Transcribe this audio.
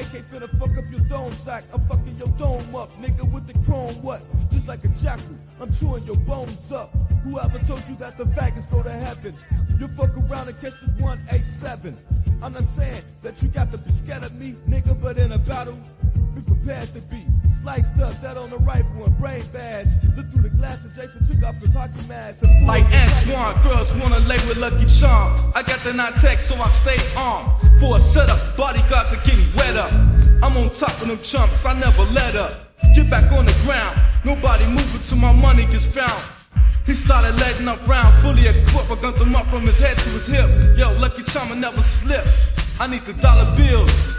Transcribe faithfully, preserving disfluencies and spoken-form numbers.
A K finna fuck up your dome sack. I'm fucking your dome up, nigga, with the chrome what? Just like a jackal, I'm chewing your bones up. Whoever told you that the faggots go to heaven? You fuck around and catch this one eighty-seven. I'm not saying that you got to be scared of me, nigga, but in a battle, be prepared to be sliced up, that on the rifle and brain bash. Look through the glass and Jason took off his hockey mask. Like Antoine, girls wanna lay with Lucky Charm. I got the nine tech, so I stay armed. For a setup, bodyguards are getting wet up. I'm on top of them chumps, I never let up. Get back on the ground, nobody moving till my money gets found. He started letting up round, fully equipped. I gunned him up from his head to his hip. Yo, Lucky Charm, I never slip. I need the dollar bills.